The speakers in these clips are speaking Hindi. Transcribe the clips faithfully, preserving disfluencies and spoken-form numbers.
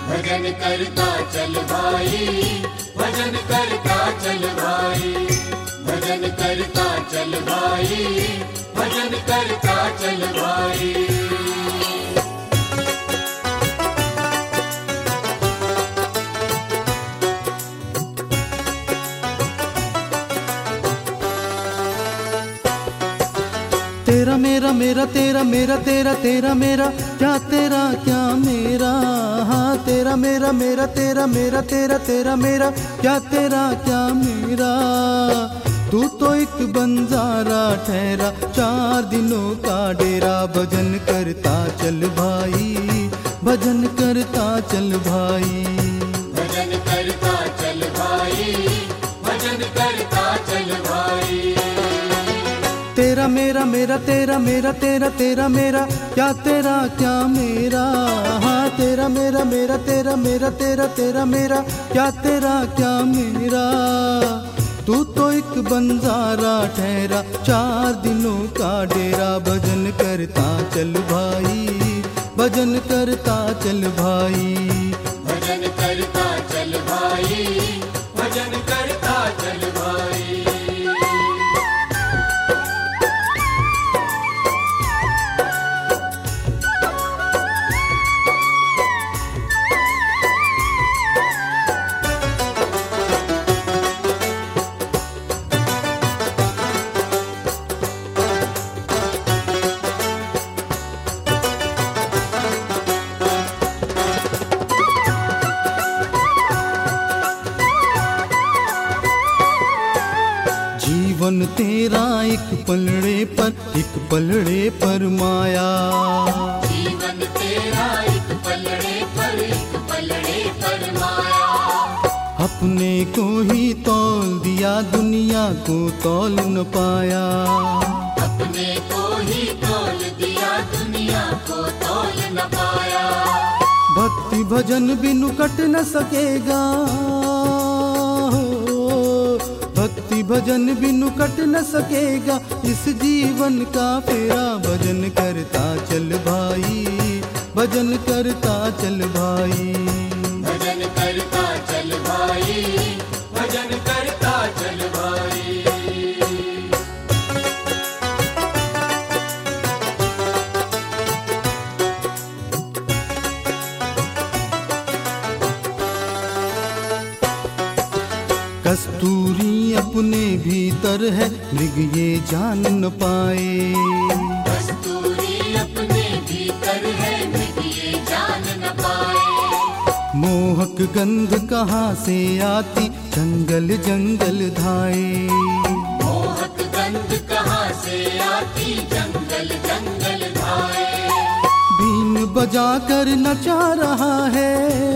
भजन करता चल भाई, भजन करता चल भाई, भजन करता चल भाई, भजन करता चल भाई। तेरा मेरा मेरा तेरा मेरा तेरा तेरा मेरा क्या तेरा क्या मेरा, हाँ तेरा मेरा मेरा तेरा मेरा तेरा तेरा मेरा क्या तेरा क्या मेरा। तू तो एक बंजारा ठहरा चार दिनों का डेरा, भजन करता चल भाई, भजन करता चल भाई, भजन करता चल भाई, भजन करता चल भाई। तेरा मेरा मेरा तेरा मेरा तेरा तेरा मेरा क्या तेरा क्या मेरा, हाँ तेरा मेरा मेरा तेरा मेरा तेरा तेरा मेरा क्या तेरा क्या मेरा। तू तो एक बंजारा ठहरा चार दिनों का डेरा, भजन करता चल भाई, भजन करता चल भाई, भजन करता चल भाई, भजन करता चल भाई। जीवन तेरा एक पलड़े पर एक पलड़े पर माया, जीवन तेरा एक पलड़े पर एक पलड़े पर माया। अपने को ही तौल दिया दुनिया को तौल न पाया, अपने को ही तौल दिया दुनिया को तौल न पाया। भक्ति भजन बिनु कट न सकेगा, भक्ति भजन बिनु कट न सकेगा इस जीवन का फेरा, भजन करता चल भाई, भजन करता चल भाई, भजन करता चल भाई, भजन करता चल भाई। कस्तूरी अपने भीतर है मृग ये जान न पाए, कस्तूरी अपने भीतर है मृग ये जान न पाए। मोहक गंध कहाँ से आती जंगल जंगल धाए, मोहक गंध कहाँ से आती जंगल जंगल धाए। बीन बजा कर नचा रहा है,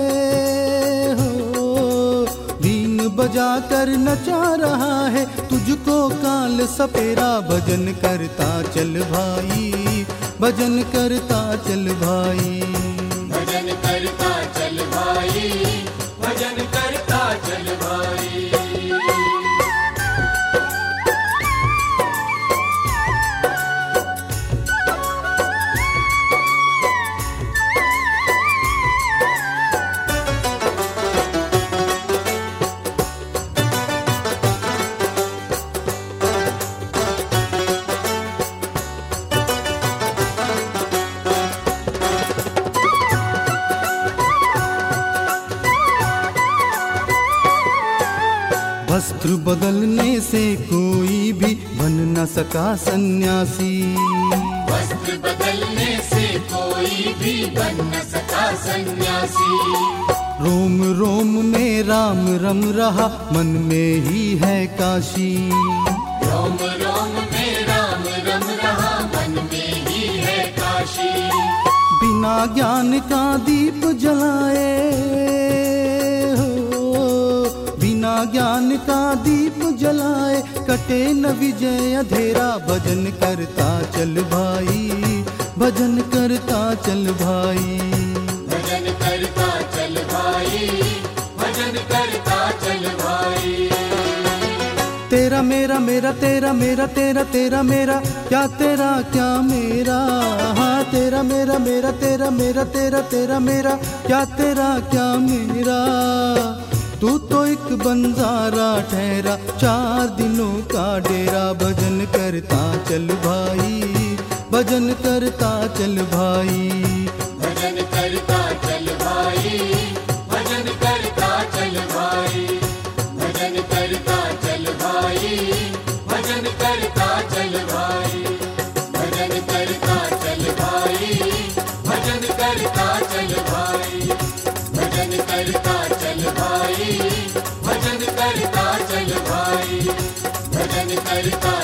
बजा कर नचा रहा है तुझको काल सपेरा, भजन करता चल भाई, भजन करता चल भाई, भजन करता चल भाई, भजन करता चल भाई। वस्त्र बदलने से कोई भी बन न सका सन्यासी, वस्त्र बदलने से कोई भी बन न सका सन्यासी। रोम रोम में राम रम रहा मन में ही है काशी, रोम रोम में राम रम रहा मन में ही है काशी। बिना ज्ञान का दीप जलाए, बिना ज्ञान का दीप जलाए कटे न विजय अंधेरा, भजन करता चल भाई, भजन करता चल भाई, भजन करता चल भाई, भजन करता चल भाई। तेरा मेरा मेरा तेरा मेरा तेरा तेरा मेरा क्या तेरा क्या मेरा, हाँ तेरा मेरा मेरा मेरा तेरा मेरा तेरा तेरा मेरा क्या तेरा क्या मेरा। तू तो एक बंजारा ठहरा चार दिनों का डेरा, भजन करता चल भाई भजन करता चल भाई। भजन करता चल भाई भजन करता चल भाई भजन करता चल भाई भजन करता चल भाई भजन करता चल भाई भजन करता चल भाई भजन करता चल भाई भजन करता चल भाई भजन करता